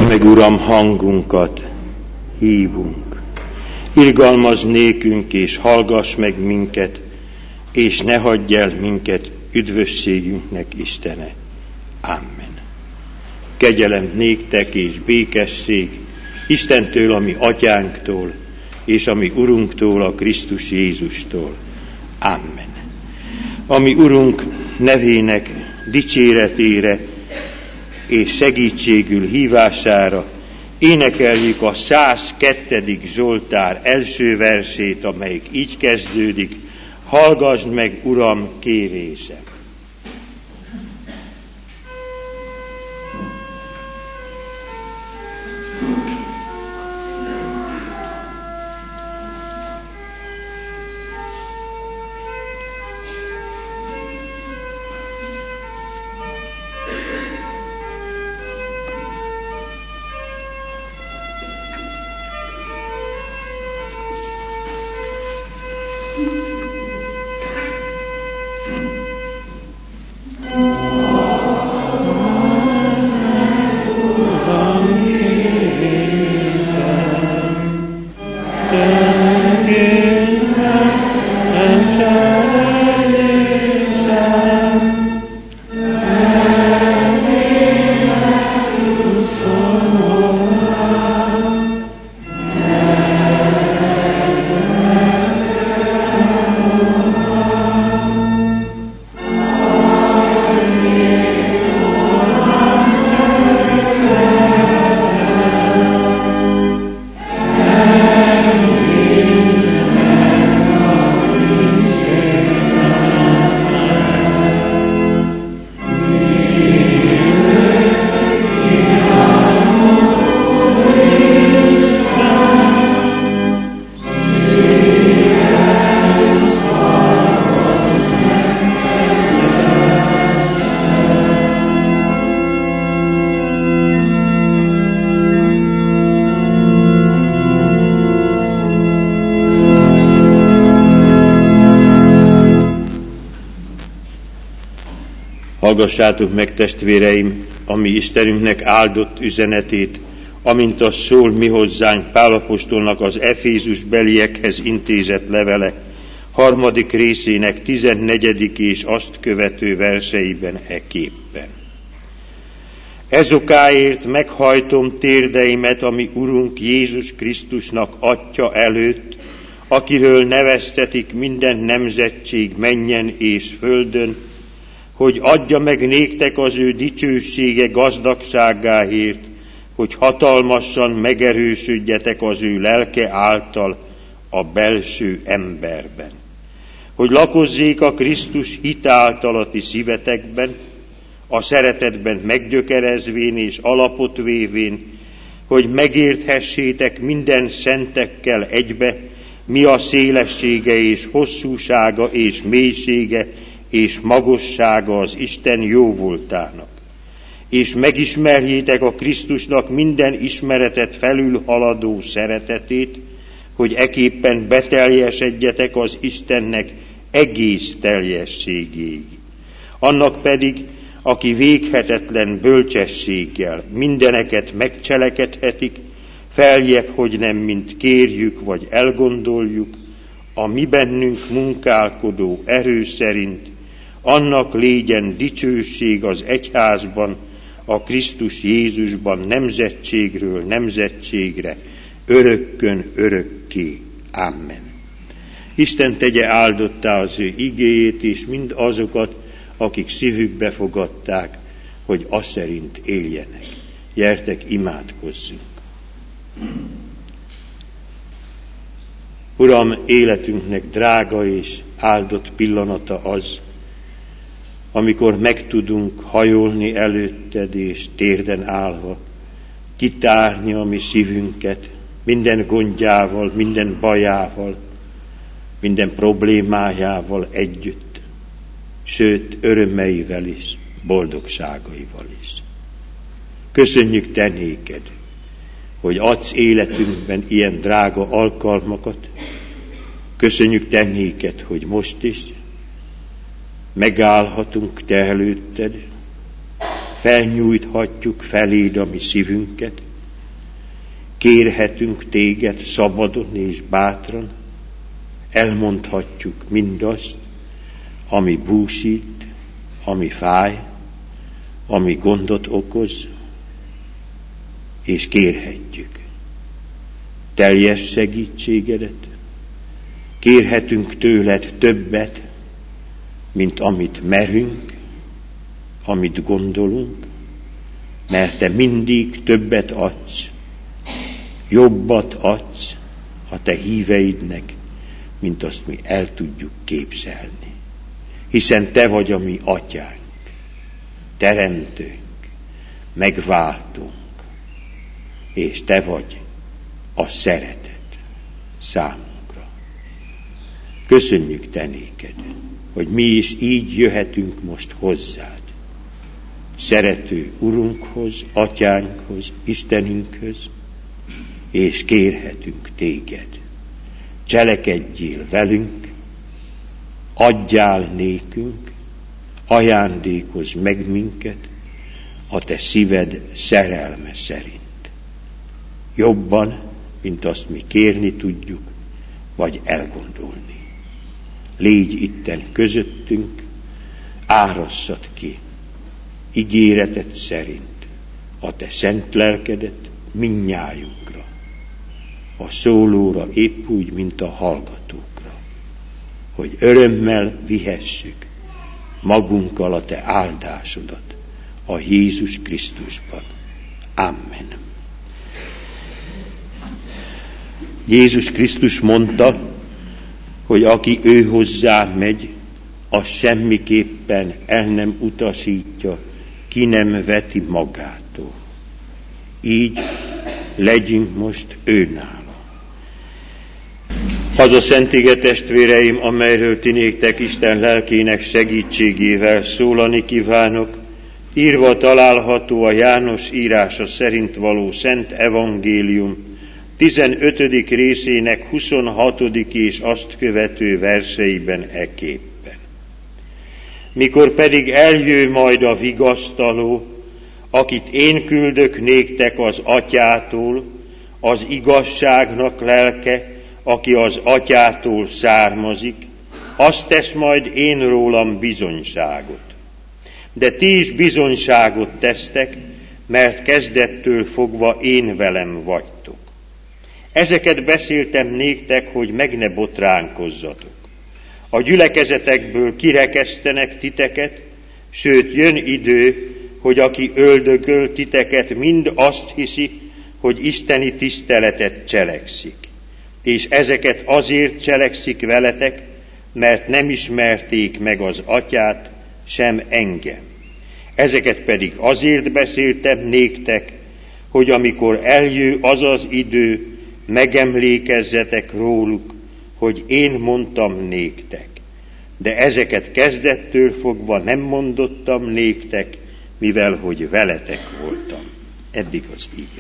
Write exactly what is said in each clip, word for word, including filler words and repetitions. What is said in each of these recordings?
Halld meg, Uram, hangunkat, hívunk. Irgalmazz nékünk, és hallgass meg minket, és ne hagyj el minket üdvösségünknek, Istene. Amen. Kegyelem néktek és békesség Istentől, a mi atyánktól, és a mi Urunktól, a Krisztus Jézustól. Amen. A mi Urunk nevének dicséretére és segítségül hívására énekeljük a százkettő. Zsoltár első versét, amelyik így kezdődik: hallgassd meg, Uram, kérésem. Hallgassátok meg, testvéreim, a mi Istenünknek áldott üzenetét, amint az szól mi hozzánk Pál apostolnak az Efézus beliekhez intézett levele, harmadik részének tizennegyedik és azt követő verseiben eképpen. Ezokáért meghajtom térdeimet, ami Urunk Jézus Krisztusnak Atya előtt, akiről neveztetik minden nemzetség mennyen és földön, hogy adja meg néktek az ő dicsősége gazdagságáért, hogy hatalmasan megerősödjetek az ő lelke által a belső emberben. Hogy lakozzék a Krisztus hit által a ti szívetekben, a szeretetben meggyökerezvén és alapot vévén, hogy megérthessétek minden szentekkel egybe, mi a szélessége és hosszúsága és mélysége és magassága az Isten jóvoltának, és megismerjétek a Krisztusnak minden ismeretet felülhaladó szeretetét, hogy eképpen beteljesedjetek az Istennek egész teljességéig. Annak pedig, aki véghetetlen bölcsességgel mindeneket megcselekedhetik, feljebb, hogy nem mint kérjük vagy elgondoljuk, a mi bennünk munkálkodó erő szerint, annak légyen dicsőség az egyházban, a Krisztus Jézusban nemzetségről nemzetségre, örökkön örökké. Amen. Isten tegye áldottá az ő igéjét, és mind azokat, akik szívükbe fogadták, hogy az szerint éljenek. Gyertek, imádkozzunk. Uram, életünknek drága és áldott pillanata az, amikor meg tudunk hajolni előtted, és térden állva kitárni a mi szívünket minden gondjával, minden bajával, minden problémájával együtt, sőt, örömeivel is, boldogságaival is. Köszönjük te néked, hogy adsz életünkben ilyen drága alkalmakat. Köszönjük te néked, hogy most is megállhatunk te előtted, felnyújthatjuk feléd a mi szívünket, kérhetünk téged szabadon és bátran, elmondhatjuk mindazt, ami búsít, ami fáj, ami gondot okoz, és kérhetjük teljes segítségedet, kérhetünk tőled többet, mint amit merünk, amit gondolunk, mert te mindig többet adsz, jobbat adsz a te híveidnek, mint azt mi el tudjuk képzelni. Hiszen te vagy a mi atyánk, teremtőnk, megváltunk, és te vagy a szeretet számunkra. Köszönjük te néked, hogy mi is így jöhetünk most hozzád, szerető Urunkhoz, Atyánkhoz, Istenünkhöz, és kérhetünk téged, cselekedjél velünk, adjál nékünk, ajándékozz meg minket a te szíved szerelme szerint. Jobban, mint azt mi kérni tudjuk, vagy elgondolni. Légy itten közöttünk, árasszad ki ígéreted szerint a te szent lelkedet mindnyájunkra, a szólóra épp úgy, mint a hallgatókra, hogy örömmel vihesszük magunkkal a te áldásodat a Jézus Krisztusban. Amen. Jézus Krisztus mondta, hogy aki ő hozzá megy, az semmiképpen el nem utasítja, ki nem veti magától. Így legyünk most őnála. Az a szent ige, testvéreim, amelyről ti néktek Isten lelkének segítségével szólani kívánok, írva található a János írása szerint való Szent Evangélium tizenötödik részének huszonhatodik és azt követő verseiben eképpen. Mikor pedig eljő majd a vigasztaló, akit én küldök néktek az Atyától, az igazságnak lelke, aki az Atyától származik, azt tesz majd én rólam bizonyságot. De ti is bizonyságot tesztek, mert kezdettől fogva én velem vagytok. Ezeket beszéltem néktek, hogy meg ne botránkozzatok. A gyülekezetekből kirekesztenek titeket, sőt jön idő, hogy aki öldököl titeket, mind azt hiszi, hogy isteni tiszteletet cselekszik. És ezeket azért cselekszik veletek, mert nem ismerték meg az Atyát, sem engem. Ezeket pedig azért beszéltem néktek, hogy amikor eljő az az idő, megemlékezzetek róluk, hogy én mondtam néktek. De ezeket kezdettől fogva nem mondottam néktek, mivel hogy veletek voltam. Eddig az ige.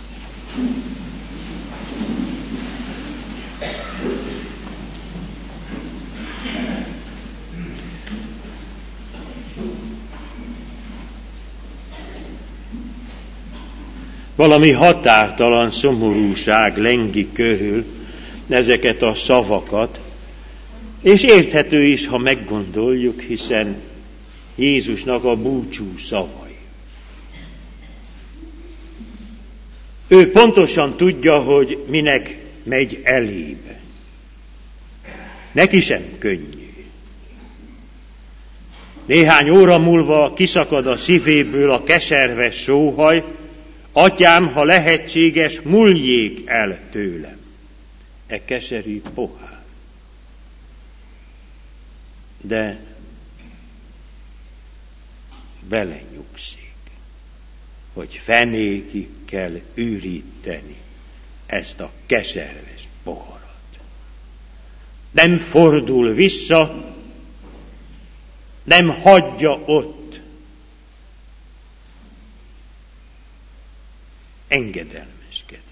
Valami határtalan szomorúság lengi körül ezeket a szavakat, és érthető is, ha meggondoljuk, hiszen Jézusnak a búcsú szavai. Ő pontosan tudja, hogy minek megy elébe. Neki sem könnyű. Néhány óra múlva kiszakad a szívéből a keserves sóhaj, Atyám, ha lehetséges, múljék el tőlem e keserű pohár. De belenyugszik, hogy fenékig kell üríteni ezt a keserves poharat. Nem fordul vissza, nem hagyja ott. Engedelmeskedik.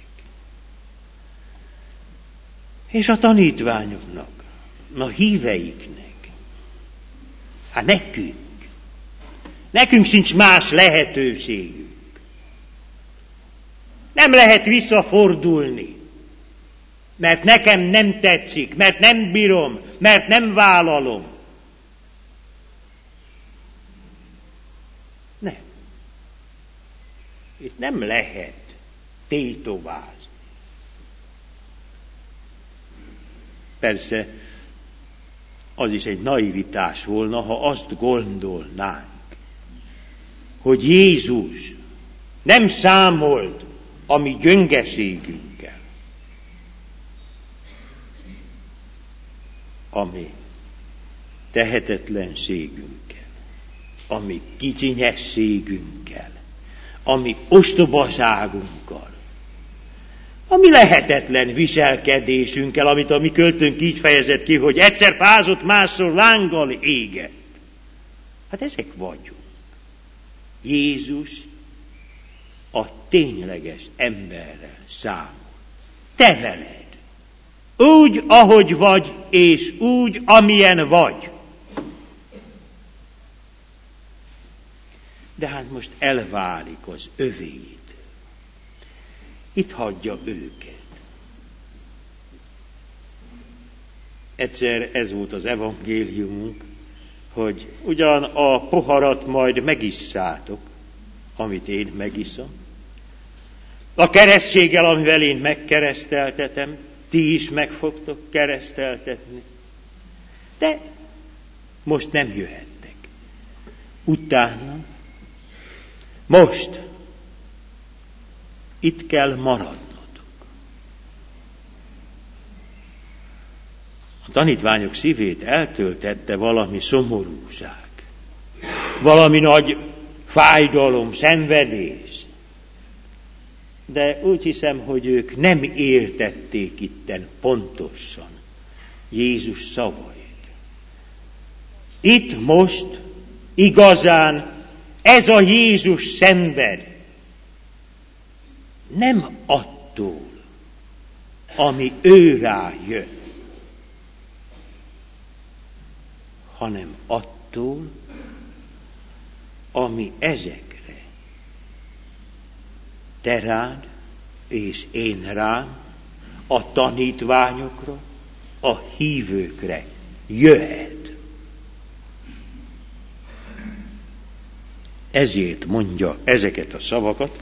És a tanítványoknak, a híveiknek, hát nekünk, nekünk sincs más lehetőségünk. Nem lehet visszafordulni, mert nekem nem tetszik, mert nem bírom, mert nem vállalom. Nem. Itt nem lehet tétovázni. Persze, az is egy naivitás volna, ha azt gondolnánk, hogy Jézus nem számolt a mi gyöngeségünkkel, a mi tehetetlenségünkkel, a mi kicsinyességünkkel, a mi ostobaságunkkal, a mi lehetetlen viselkedésünkkel, amit a mi költőnk így fejezett ki, hogy egyszer fázott, másszor lánggal égett. Hát ezek vagyunk. Jézus a tényleges emberrel számol. Te veled. Úgy, ahogy vagy, és úgy, amilyen vagy. De hát most elválik az övéit. Itt hagyja őket. Egyszer ez volt az evangéliumunk, hogy ugyan a poharat majd megisszátok, amit én megiszom, a keresztséggel, amivel én megkereszteltetem, ti is meg fogtok kereszteltetni, de most nem jöhettek. Utána, most itt kell maradnotok. A tanítványok szívét eltöltette valami szomorúság, valami nagy fájdalom, szenvedés. De úgy hiszem, hogy ők nem értették itten pontosan Jézus szavait. Itt most igazán ez a Jézus szenved, nem attól, ami ő rá jött, hanem attól, ami ezekre, te rád és én rám, a tanítványokra, a hívőkre jöhet. Ezért mondja ezeket a szavakat.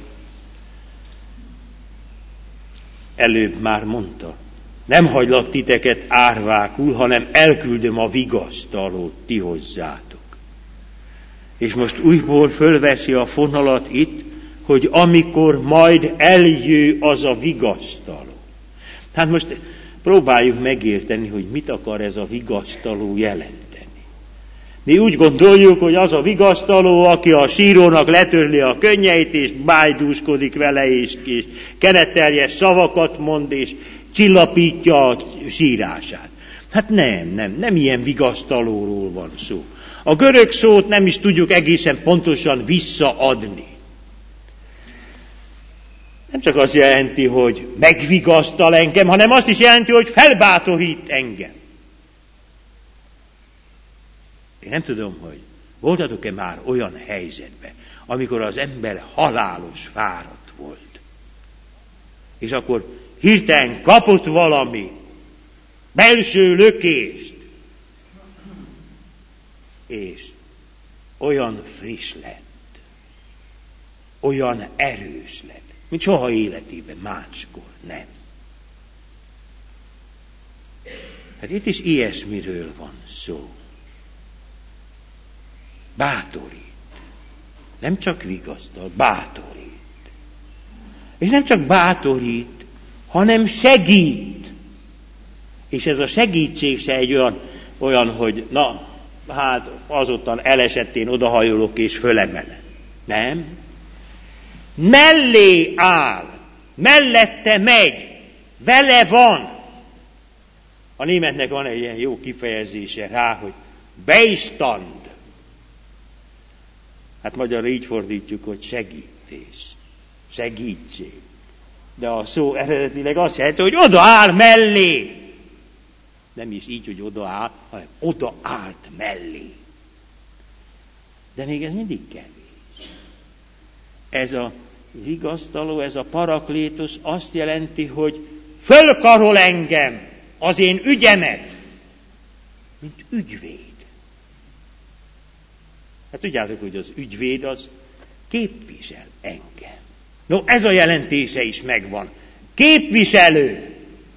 Előbb már mondta, nem hagylak titeket árvákul, hanem elküldöm a vigasztalót ti hozzátok. És most újból fölveszi a fonalat itt, hogy amikor majd eljő az a vigasztaló. Hát most próbáljuk megérteni, hogy mit akar ez a vigasztaló jelenteni. Mi úgy gondoljuk, hogy az a vigasztaló, aki a sírónak letörli a könnyeit, és bájdúskodik vele, és, és keneteljes szavakat mond, és csillapítja a sírását. Hát nem, nem, nem ilyen vigasztalóról van szó. A görög szót nem is tudjuk egészen pontosan visszaadni. Nem csak azt jelenti, hogy megvigasztal engem, hanem azt is jelenti, hogy felbátorít engem. Én nem tudom, hogy voltatok-e már olyan helyzetben, amikor az ember halálos fáradt volt. És akkor hirtelen kapott valami belső lökést, és olyan friss lett, olyan erős lett, mint soha életében máskor nem. Hát itt is ilyesmiről van szó. Bátorít. Nem csak vigasztal, bátorít. És nem csak bátorít, hanem segít. És ez a segítség se egy olyan, olyan hogy na, hát azután elesettén odahajolok és fölemelem. Nem. Mellé áll, mellette megy, vele van. A németnek van egy ilyen jó kifejezése rá, hogy Beistand. Hát magyarra így fordítjuk, hogy segítés, segítség. De a szó eredetileg azt jelenti, hogy odaáll mellé. Nem is így, hogy odaáll, hanem odaállt mellé. De még ez mindig kevés. Ez a vigasztaló, ez a paraklétos azt jelenti, hogy fölkarol engem, az én ügyemet, mint ügyvéd. Hát tudjátok, hogy az ügyvéd az képvisel engem. No, ez a jelentése is megvan. Képviselő.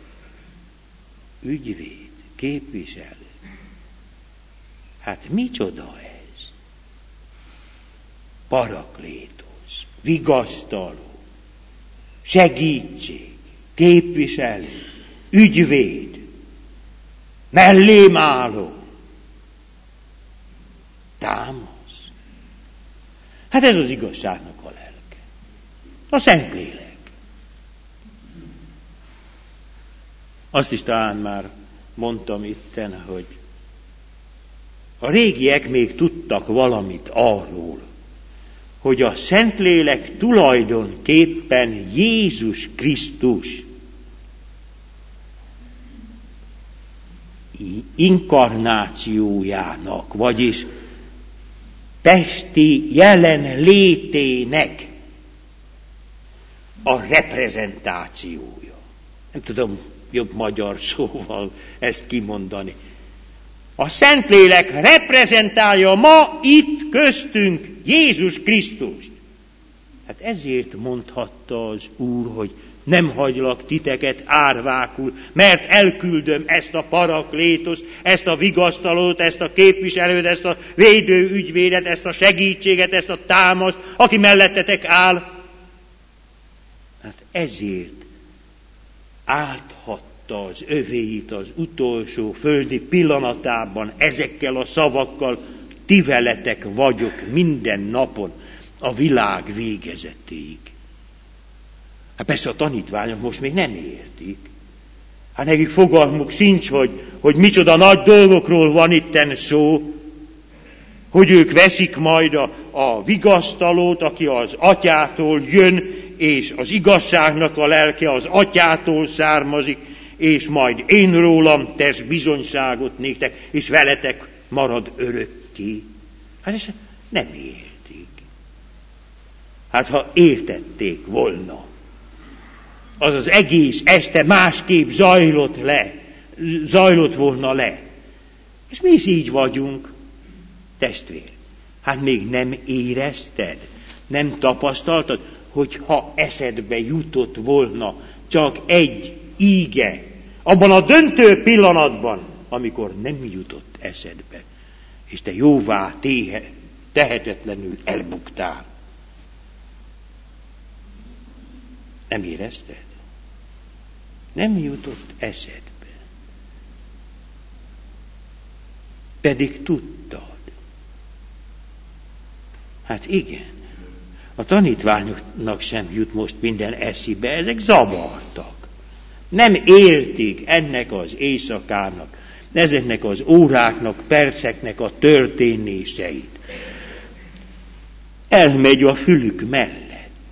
Ügyvéd, képviselő. Hát micsoda ez? Paraklétos, vigasztaló, segítség, képviselő, ügyvéd, mellém álló, támasz. Hát ez az igazságnak a lelke. A Szentlélek. Azt is talán már mondtam itten, hogy a régiek még tudtak valamit arról, hogy a Szentlélek tulajdonképpen Jézus Krisztus inkarnációjának, vagyis testi jelenlétének a reprezentációja. Nem tudom jobb magyar szóval ezt kimondani. A Szentlélek reprezentálja ma itt köztünk Jézus Krisztust. Hát ezért mondhatta az Úr, hogy nem hagylak titeket árvákul, mert elküldöm ezt a paraklétost, ezt a vigasztalót, ezt a képviselőt, ezt a védő ügyvédet, ezt a segítséget, ezt a támaszt, aki mellettetek áll. Hát ezért áthatta az övéit az utolsó földi pillanatában ezekkel a szavakkal: ti veletek vagyok minden napon a világ végezetéig. Hát persze a tanítványok most még nem értik. Hát nekik fogalmuk sincs, hogy, hogy micsoda nagy dolgokról van itten szó, hogy ők veszik majd a, a vigasztalót, aki az atyától jön, és az igazságnak a lelke az atyától származik, és majd én rólam tesz bizonyságot néktek, és veletek marad örökké. Hát ezt nem értik. Hát ha értették volna, az az egész este másképp zajlott le, zajlott volna le. És mi is így vagyunk, testvér. Hát még nem érezted, nem tapasztaltad, hogy ha eszedbe jutott volna csak egy íge, abban a döntő pillanatban, amikor nem jutott eszedbe, és te jóvá téhe, tehetetlenül elbuktál. Nem érezted? Nem jutott eszedbe. Pedig tudtad. Hát igen, a tanítványoknak sem jut most minden eszébe, ezek zavartak. Nem értik ennek az éjszakának, ezeknek az óráknak, perceknek a történéseit. Elmegy a fülük mellett,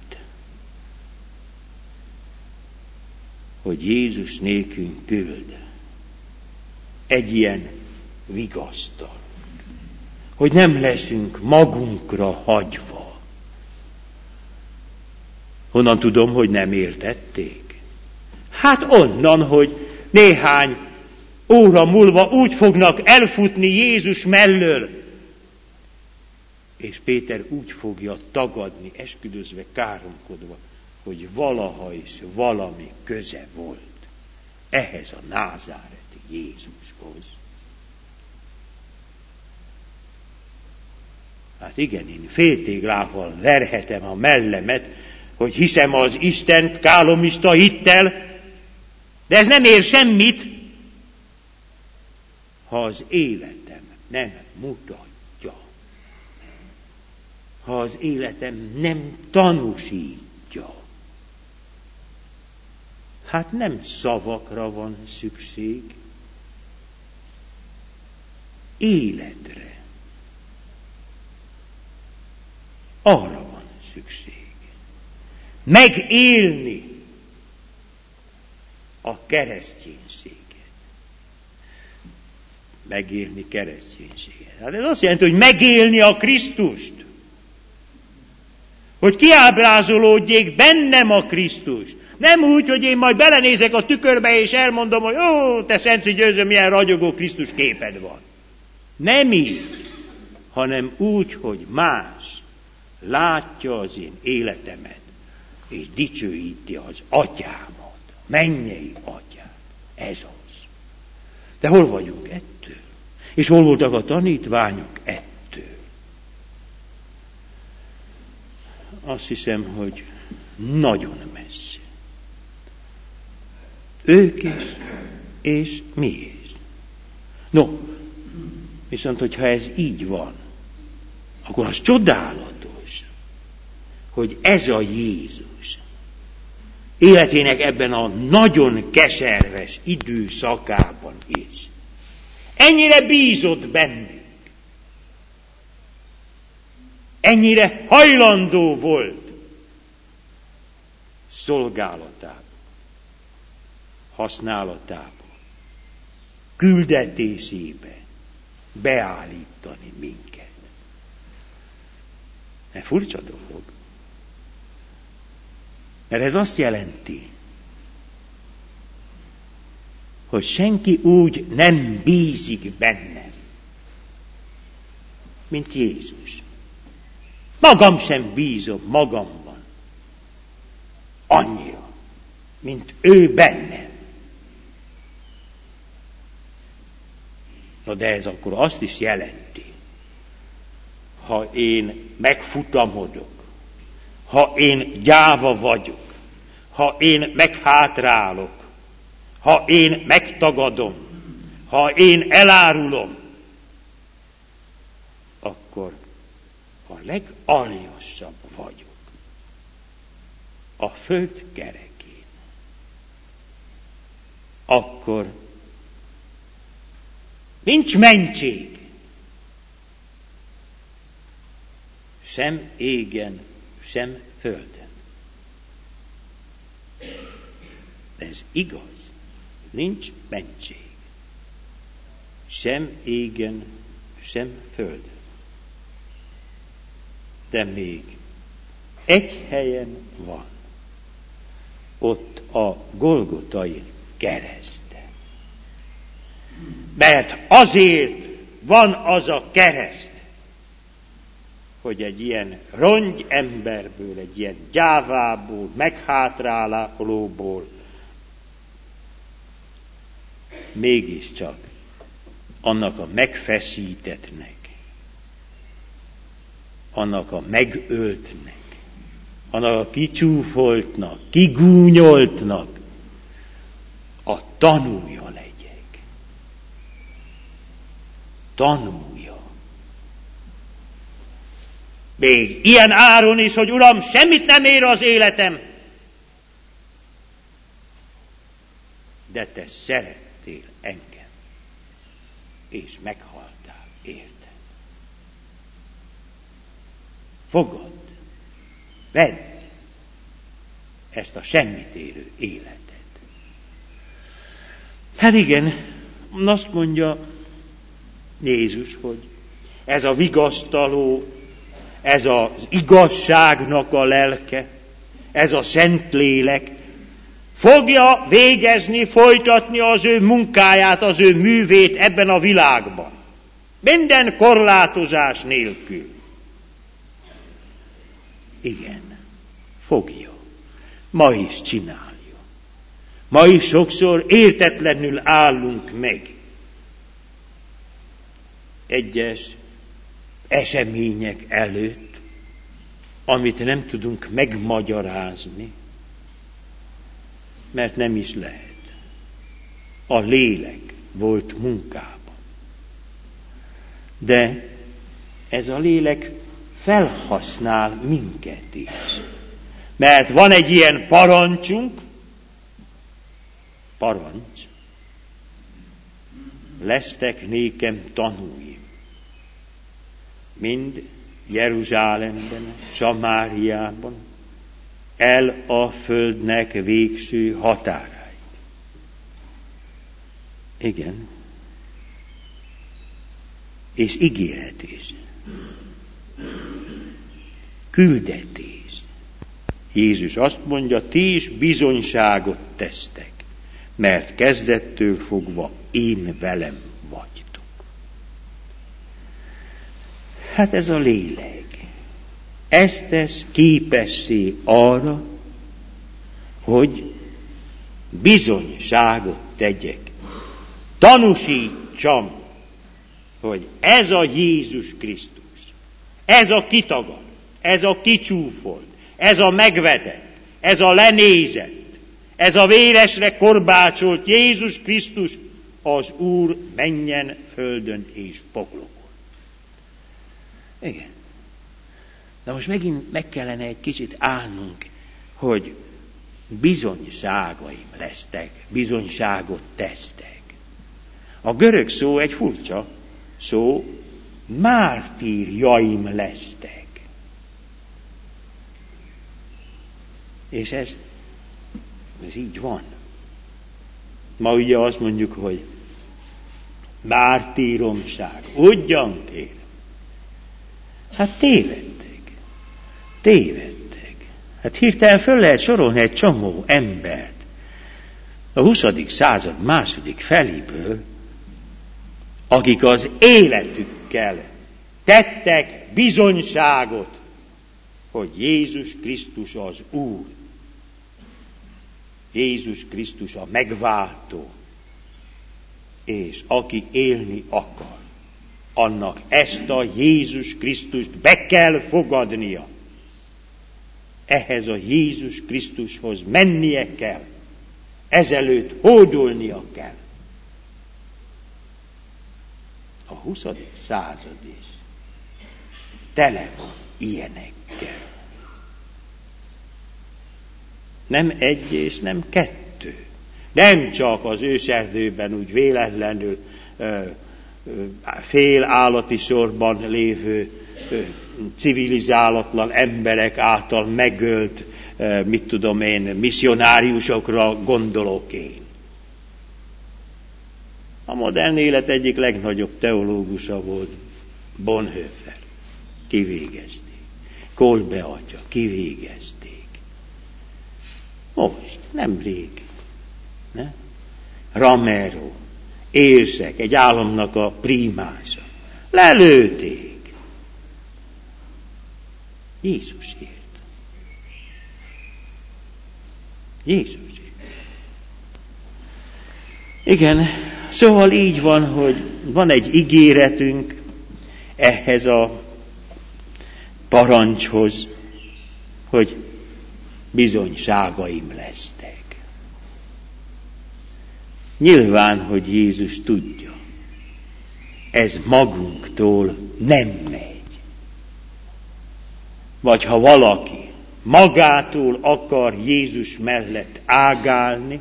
hogy Jézus nékünk küld egy ilyen vigasztal, hogy nem leszünk magunkra hagyva. Honnan tudom, hogy nem értették? Hát onnan, hogy néhány óra múlva úgy fognak elfutni Jézus mellől, és Péter úgy fogja tagadni, esküdözve, káromkodva, hogy valaha is valami köze volt ehhez a názáreti Jézushoz. Hát igen, én féltéglával verhetem a mellemet, hogy hiszem az Istent kálomista hittel, de ez nem ér semmit, ha az életem nem mutatja, ha az életem nem tanúsítja. Hát nem szavakra van szükség, életre. Arra van szükség. Megélni a kereszténységet. Megélni kereszténységet. Hát ez azt jelenti, hogy megélni a Krisztust. Hogy kiábrázolódjék bennem a Krisztus. Nem úgy, hogy én majd belenézek a tükörbe, és elmondom, hogy ó, te Szenci Győző, milyen ragyogó Krisztus képed van. Nem így, hanem úgy, hogy más látja az én életemet, és dicsőíti az atyámat, mennyei atyát. Ez az. De hol vagyunk ettől? És hol voltak a tanítványok ettől? Azt hiszem, hogy nagyon messze. Ők is, és mi is. No, viszont hogyha ez így van, akkor az csodálatos, hogy ez a Jézus életének ebben a nagyon keserves időszakában is ennyire bízott bennünk, ennyire hajlandó volt szolgálatában, használatában, küldetésébe beállítani minket. Ne furcsa dolog. Mert ez azt jelenti, hogy senki úgy nem bízik bennem, mint Jézus. Magam sem bízom magamban annyira, mint ő bennem. Na de ez akkor azt is jelenti, ha én megfutamodok, ha én gyáva vagyok, ha én meghátrálok, ha én megtagadom, ha én elárulom, akkor a legaljasabb vagyok a föld kerekén. Akkor nincs mentség, sem égen, sem földön. Ez igaz, nincs mentség, sem égen, sem földön. De még egy helyen van, ott a Golgotai kereszten. Mert azért van az a kereszt, hogy egy ilyen rongy emberből, egy ilyen gyávából, meghátrálóból mégiscsak annak a megfeszítettnek, annak a megöltnek, annak a kicsúfoltnak, kigúnyoltnak a tanúja legyek. Tanúja. Még ilyen áron is, hogy Uram, semmit nem ér az életem. De te szerettél engem, és meghaltál érted. Fogadd, vedd ezt a semmit érő életet. Hát igen, azt mondja Jézus, hogy ez a vigasztaló, ez az igazságnak a lelke, ez a Szentlélek fogja végezni, folytatni az ő munkáját, az ő művét ebben a világban. Minden korlátozás nélkül. Igen, fogja. Ma is csinálja. Ma is sokszor értetlenül állunk meg egyes események előtt, amit nem tudunk megmagyarázni, mert nem is lehet. A lélek volt munkában. De ez a lélek felhasznál minket is. Mert van egy ilyen parancsunk, parancs, lesztek nékem tanúim, mind Jeruzsálemben, Samáriában, el a földnek végső határáig. Igen. És ígéret is. Küldetés. Jézus azt mondja, ti is bizonyságot tesztek, mert kezdettől fogva én velem vagytok. Hát ez a lélek. Ez tesz képessé arra, hogy bizonyságot tegyek. Tanúsítsam, hogy ez a Jézus Krisztus, ez a kitagad, ez a kicsúfolt, ez a megvetett, ez a lenézett, ez a véresre korbácsolt Jézus Krisztus az Úr mennyen, földön és poklokon. Igen. De most megint meg kellene egy kicsit állnunk, hogy bizonyságaim lesztek, bizonyságot tesztek. A görög szó egy furcsa szó, mártírjaim lesztek. És ez, ez így van. Ma ugye azt mondjuk, hogy mártíromság. Ugyan kérem. Hát tévedtek. Tévedtek. Hát hirtelen föl lehet sorolni egy csomó embert a huszadik század második feléből, akik az életükkel tettek bizonyságot, hogy Jézus Krisztus az Úr. Jézus Krisztus a megváltó, és aki élni akar, annak ezt a Jézus Krisztust be kell fogadnia. Ehhez a Jézus Krisztushoz mennie kell, ezelőtt hódolnia kell. A huszadik század is tele van ilyenekkel. Nem egy és nem kettő. Nem csak az őserdőben úgy véletlenül ö, ö, fél állati sorban lévő ö, civilizálatlan emberek által megölt, ö, mit tudom én, misszionáriusokra gondolok én. A modern élet egyik legnagyobb teológusa volt Bonhoeffer. Kivégezték. Kolbe atya, kivégezték. Most, nemrég. Ne? Ramero, érsek, egy államnak a primása. Lelőtték. Jézusért. Jézusért. Igen, szóval így van, hogy van egy ígéretünk ehhez a parancshoz, hogy bizonyságaim lesztek. Nyilván, hogy Jézus tudja, ez magunktól nem megy. Vagy ha valaki magától akar Jézus mellett ágálni,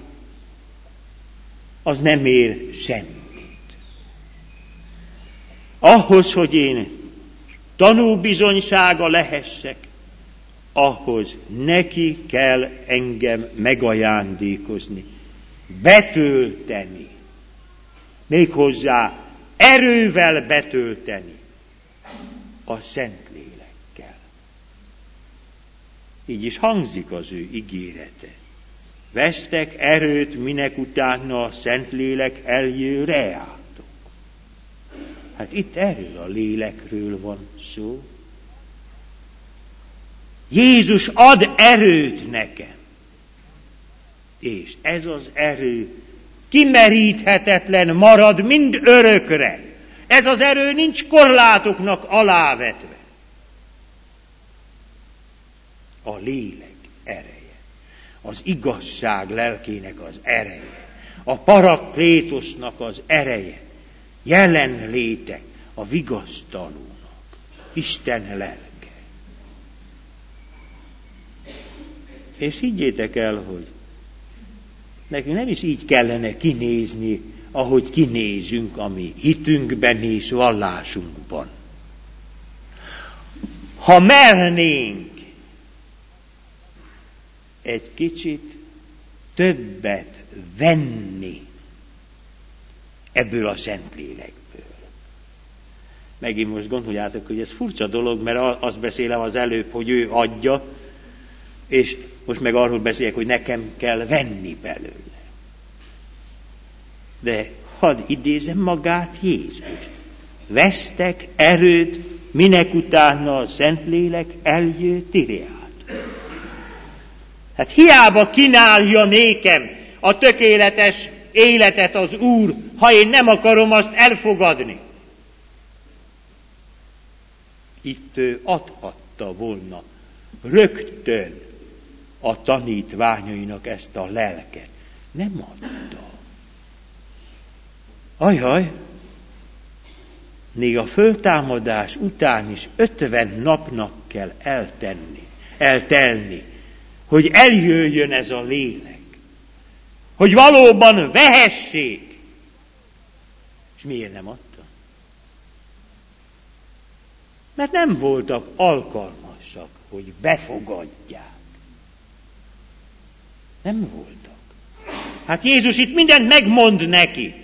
az nem ér semmit. Ahhoz, hogy én tanúbizonysága lehessek, ahhoz neki kell engem megajándékozni, betölteni, méghozzá erővel betölteni a Szentlélekkel. Így is hangzik az ő ígérete. Vesztek erőt, minek utána a Szentlélek eljő reátok. Hát itt erről a lélekről van szó. Jézus ad erőt nekem. És ez az erő kimeríthetetlen marad mind örökre. Ez az erő nincs korlátoknak alávetve. A lélek ereje. Az igazság lelkének az ereje. A paraklétosznak az ereje. Jelenléte a vigasztalónak. Isten lelke. És higgyétek el, hogy nekünk nem is így kellene kinézni, ahogy kinézünk a mi hitünkben és vallásunkban. Ha mernénk egy kicsit többet venni ebből a Szentlélekből. Megint most gondoljátok, hogy ez furcsa dolog, mert azt beszélem az előbb, hogy ő adja, És most meg arról beszéljek, hogy nekem kell venni belőle. De hadd idézem magát Jézust. Vesztek erőt, minek utána a Szentlélek eljő Tireát. Hát hiába kínálja nékem a tökéletes életet az Úr, ha én nem akarom azt elfogadni. Itt ő adhatta volna rögtön a tanítványainak ezt a lelket. Nem adta. Ajaj, még a föltámadás után is ötven napnak kell eltenni, eltelni, hogy eljöjjön ez a lélek, hogy valóban vehessék. És miért nem adta? Mert nem voltak alkalmasak, hogy befogadják. Nem voltak. Hát Jézus itt mindent megmond nekik.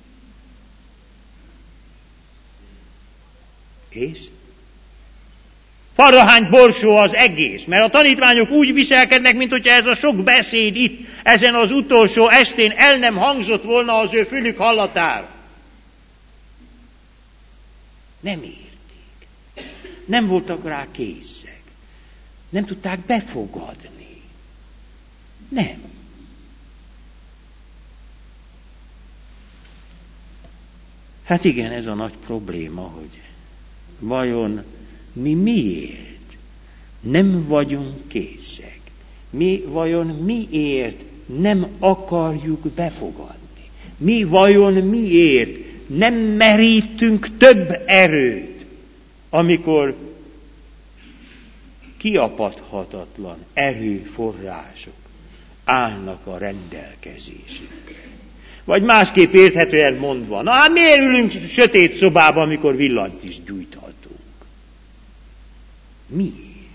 És? Farrahány borsó az egész, mert a tanítványok úgy viselkednek, mint hogyha ez a sok beszéd itt, ezen az utolsó estén el nem hangzott volna az ő fülük hallatára. Nem érték. Nem voltak rá készek. Nem tudták befogadni. Nem. Hát igen, ez a nagy probléma, hogy vajon mi miért nem vagyunk készek? Mi vajon miért nem akarjuk befogadni? Mi vajon miért nem merítünk több erőt, amikor kiapadhatatlan erőforrások állnak a rendelkezésünkre? Vagy másképp érthetően mondva, na hát miért ülünk sötét szobában, amikor villanyt is gyújthatunk? Miért?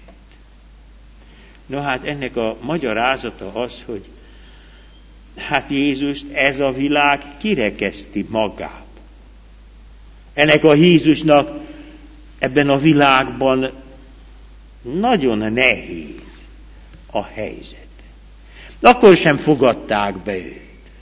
Na hát ennek a magyarázata az, hogy hát Jézust ez a világ kirekeszti magába. Ennek a Jézusnak ebben a világban nagyon nehéz a helyzet. Akkor sem fogadták be őt.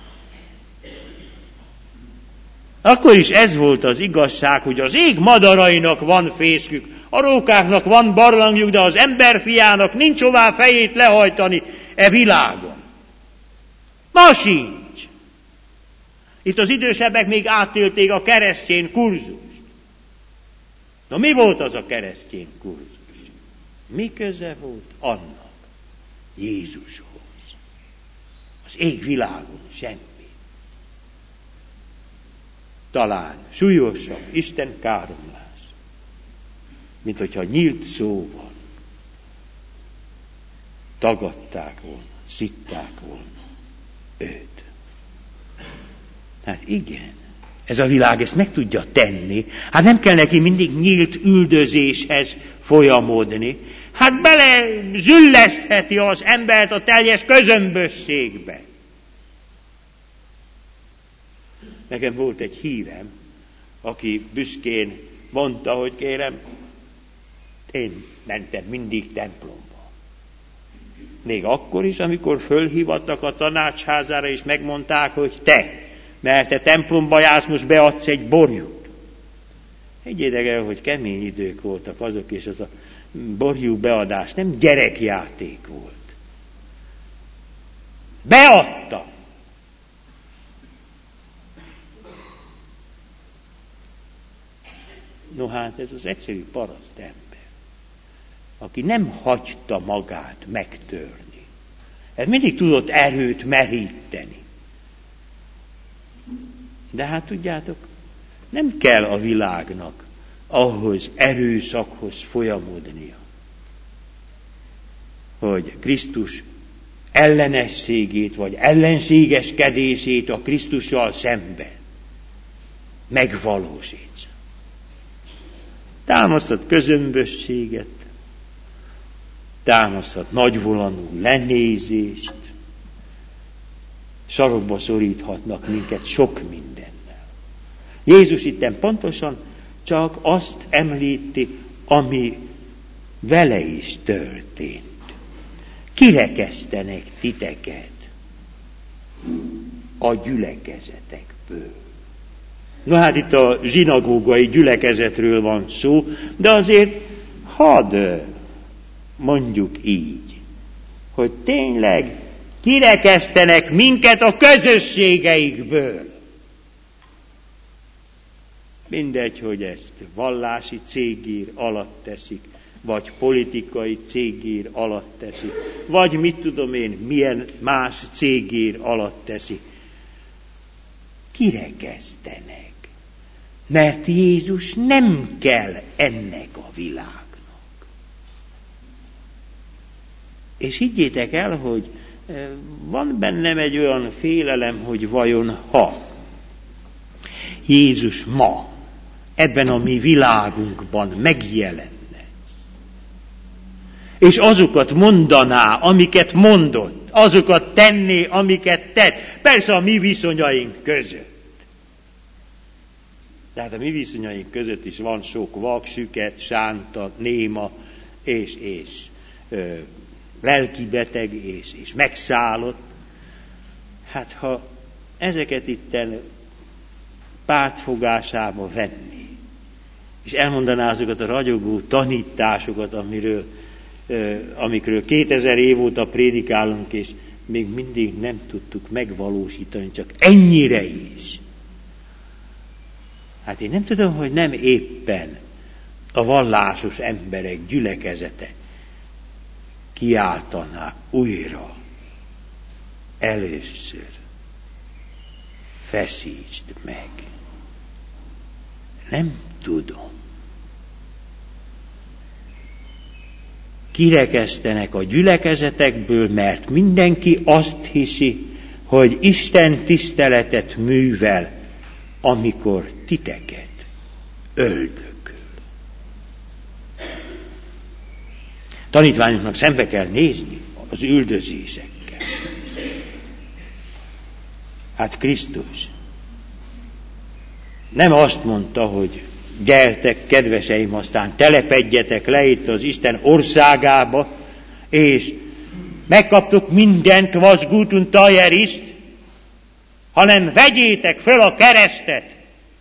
Akkor is ez volt az igazság, hogy az ég madarainak van fészkük, a rókáknak van barlangjuk, de az emberfiának nincs hová fejét lehajtani e világon. Ma sincs. Itt az idősebbek még átélték a keresztény kurzust. Na mi volt az a keresztény kurzus? Mi köze volt annak Jézushoz? Az égvilágon semmi. Talán súlyosabb Isten káromlás, mint hogyha nyílt szóval tagadták volna, szitták volna őt. Hát igen, ez a világ ezt meg tudja tenni. Hát nem kell neki mindig nyílt üldözéshez folyamodni. Hát bele züllesztheti az embert a teljes közömbösségbe. Nekem volt egy hívem, aki büszkén mondta, hogy kérem, én mentem mindig templomba. Még akkor is, amikor fölhívattak a tanácsházára, és megmondták, hogy te, mert te templomba jársz, most beadsz egy borjút. Higgyétek el, hogy kemény idők voltak azok, és az a borjú beadás nem gyerekjáték volt. Beadta. No hát ez az egyszerű paraszt ember, aki nem hagyta magát megtörni. Ez mindig tudott erőt meríteni. De hát tudjátok, nem kell a világnak ahhoz erőszakhoz folyamodnia, hogy Krisztus ellenességét vagy ellenségeskedését a Krisztussal szemben megvalósítsa. Támaszthat közömbösséget, támaszthat nagyvolanú lenézést, sarokba szoríthatnak minket sok mindennel. Jézus itten pontosan csak azt említi, ami vele is történt. kirekesztenek titeket a gyülekezetekből. Na hát itt a zsinagógai gyülekezetről van szó, de azért hadd mondjuk így, hogy tényleg kirekesztenek minket a közösségeikből. Mindegy, hogy ezt vallási cégír alatt teszik, vagy politikai cégír alatt teszik, vagy mit tudom én, milyen más cégír alatt teszik. Kirekesztenek, mert Jézus nem kell ennek a világnak. És higgyétek el, hogy van bennem egy olyan félelem, hogy vajon ha Jézus ma ebben a mi világunkban megjelenne, és azokat mondaná, amiket mondott, azokat tenné, amiket tett, persze a mi viszonyaink között. Tehát a mi viszonyaink között is van sok vak, süket, sánta, néma, és, és ö, lelkibeteg, és, és megszállott. Hát ha ezeket itten pártfogásába venni, és elmondaná azokat a ragyogó tanításokat, amiről, ö, amikről kétezer év óta prédikálunk, és még mindig nem tudtuk megvalósítani, csak ennyire is. Hát én nem tudom, hogy nem éppen a vallásos emberek gyülekezete kiáltaná újra, először feszítsd meg. Nem tudom. Kirekesztenek a gyülekezetekből, mert mindenki azt hiszi, hogy Isten tiszteletet művel, amikor titeket öldököl. Tanítványoknak szembe kell nézni az üldözésekkel. Hát Krisztus nem azt mondta, hogy gyertek, kedveseim, aztán telepedjetek le itt az Isten országába, és megkaptok mindent, was gut und teuer ist, hanem vegyétek föl a keresztet,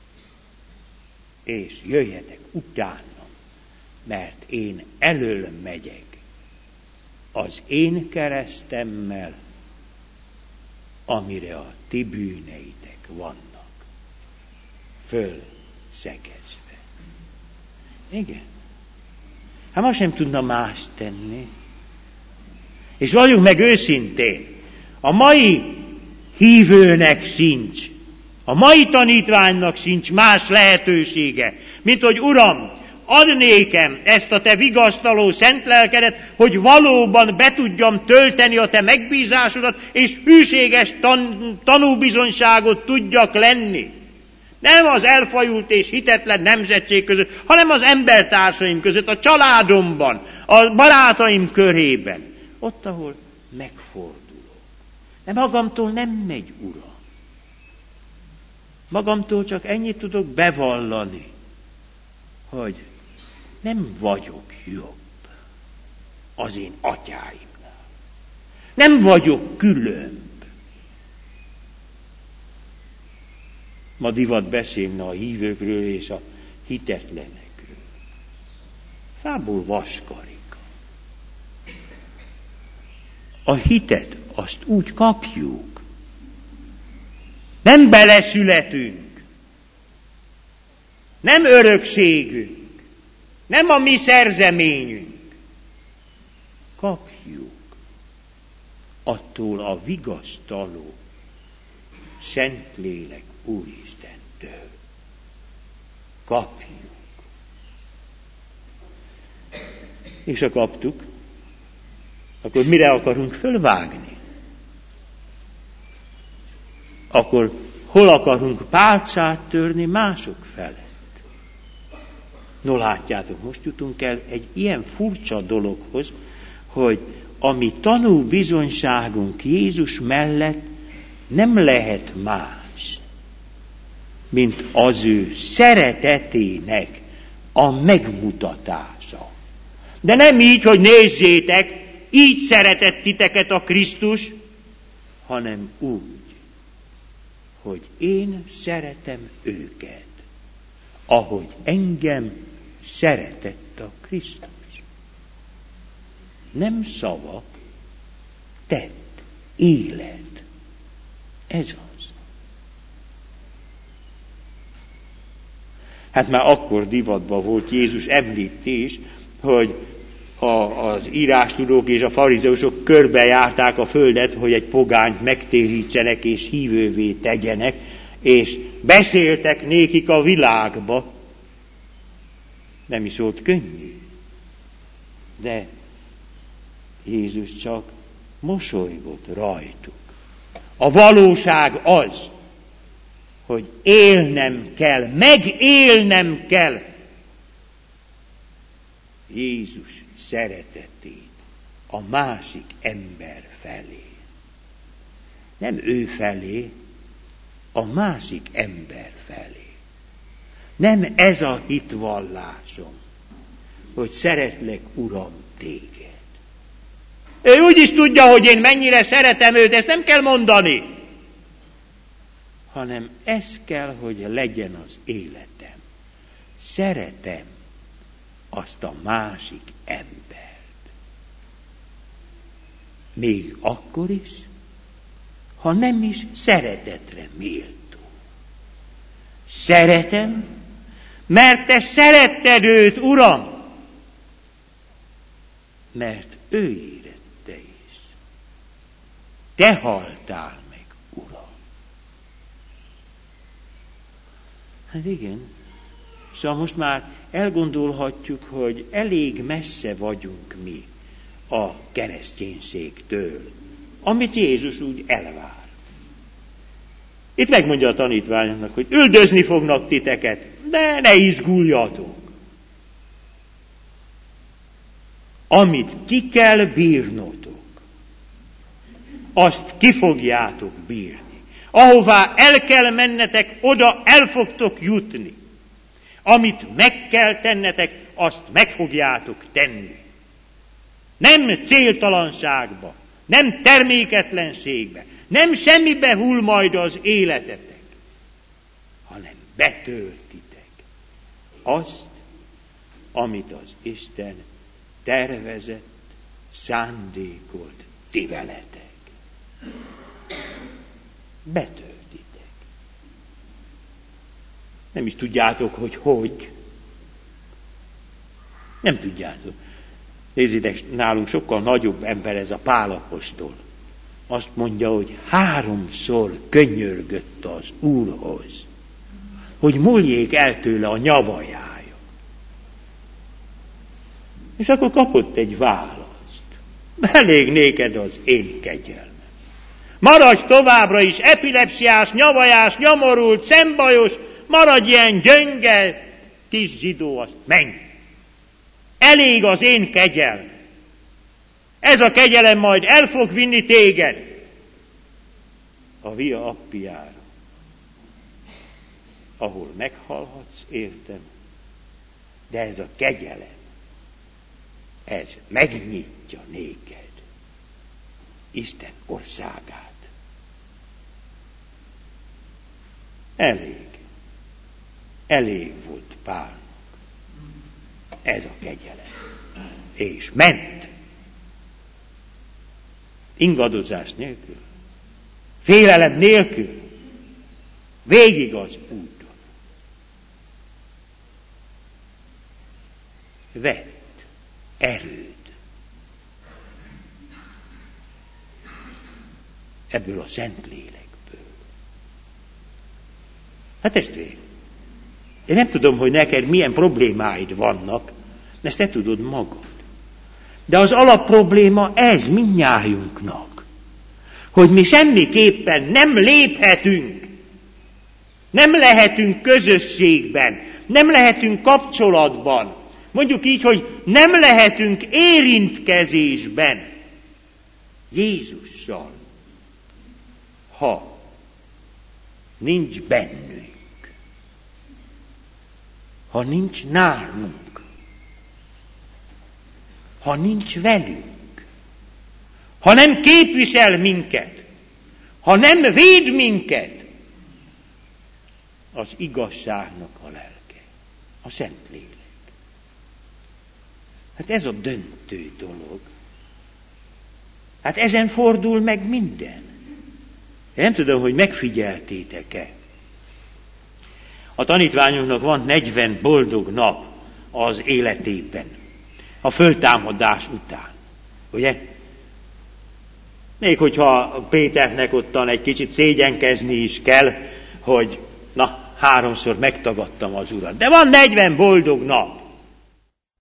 és jöjjetek utána, mert én elől megyek az én keresztemmel, amire a ti bűneitek vannak fölszekezve. Igen. Hát ma sem tudna más tenni. És valljunk meg őszintén, a mai hívőnek sincs, a mai tanítványnak sincs más lehetősége, mint hogy Uram, add nékem ezt a te vigasztaló szent lelkedet, hogy valóban be tudjam tölteni a te megbízásodat, és hűséges tan- tanúbizonyságot tudjak lenni. Nem az elfajult és hitetlen nemzetség között, hanem az embertársaim között, a családomban, a barátaim körében. Ott, ahol megfordulok. De magamtól nem megy, Uram. Magamtól csak ennyit tudok bevallani, hogy nem vagyok jobb az én atyáimnál. Nem vagyok különb. Ma divat beszélne a hívőkről és a hitetlenekről. Fából vaskarika. A hitet azt úgy kapjuk. Nem beleszületünk. Nem örökségünk. Nem a mi szerzeményünk. Kapjuk attól a vigasztaló Szentlélek Úristentől. Kapjuk. És ha kaptuk, akkor mire akarunk fölvágni? Akkor hol akarunk pálcát törni mások felett? No látjátok, most jutunk el egy ilyen furcsa dologhoz, hogy a mi tanúbizonyságunk Jézus mellett nem lehet más, mint az ő szeretetének a megmutatása. De nem így, hogy nézzétek, így szeretett titeket a Krisztus, hanem úgy, hogy én szeretem őket, ahogy engem szeretett a Krisztus. Nem szava, tett, élet. Ez az. Hát már akkor divatban volt Jézus említés, hogy a, az írástudók és a farizeusok körbejárták a földet, hogy egy pogányt megtérítsenek és hívővé tegyenek, és beszéltek nékik a világba. Nem is volt könnyű. De Jézus csak mosolygott rajtuk. A valóság az, hogy élnem kell, megélnem kell Jézus szeretetét a másik ember felé. Nem ő felé, a másik ember felé. Nem ez a hitvallásom, hogy szeretlek, Uram, téged. Ő úgy is tudja, hogy én mennyire szeretem őt, ezt nem kell mondani. Hanem ez kell, hogy legyen az életem. Szeretem azt a másik embert. Még akkor is, ha nem is szeretetre méltó. Szeretem, mert te szeretted őt, Uram, mert ő érette is. Te haltál meg, Uram. Hát igen, szóval most már elgondolhatjuk, hogy elég messze vagyunk mi a kereszténységtől, amit Jézus úgy elvár. Itt megmondja a tanítványoknak, hogy üldözni fognak titeket, de ne izguljatok. Amit ki kell bírnotok, azt ki fogjátok bírni. Ahová el kell mennetek, oda el fogtok jutni. Amit meg kell tennetek, azt meg fogjátok tenni. Nem céltalanságba, nem terméketlenségbe, nem semmibe hull majd az életetek, hanem betöltitek azt, amit az Isten tervezett, szándékolt ti veletek. Betöltitek. Nem is tudjátok, hogy hogy. Nem tudjátok. Nézzétek, nálunk sokkal nagyobb ember ez a Pál apostol. Azt mondja, hogy háromszor könyörgött az Úrhoz, hogy múljék el tőle a nyavajája. És akkor kapott egy választ. Elég néked az én kegyelmem. Maradj továbbra is epilepsziás, nyavajás, nyomorult, szembajos, maradj ilyen gyönge kis zsidó, azt menj. Elég az én kegyelmem. Ez a kegyelem majd el fog vinni téged a Via Appiára, ahol meghalhatsz, értem, de ez a kegyelem, ez megnyitja néked Isten országát. Elég. Elég volt Pálnak ez a kegyelem. És ment. Ingadozás nélkül. Félelem nélkül. Végig az úton. Vett erőd ebből a Szentlélekből. Hát testvér, én nem tudom, hogy neked milyen problémáid vannak, ezt te tudod magad. De az alapprobléma ez mindnyájunknak, hogy mi semmiképpen nem léphetünk, nem lehetünk közösségben, nem lehetünk kapcsolatban, mondjuk így, hogy nem lehetünk érintkezésben Jézussal, ha nincs bennünk, ha nincs nálunk, ha nincs velünk. ha nem képvisel minket, ha nem véd minket, az igazságnak a lelke, a Szentlélek. Hát ez a döntő dolog. Hát ezen fordul meg minden. Én nem tudom, hogy megfigyeltétek-e. A tanítványunknak van negyven boldog nap az életében, a föltámadás után. Ugye? Még hogyha Péternek ottan egy kicsit szégyenkezni is kell, hogy na, háromszor megtagadtam az Urat. De van negyven boldog nap.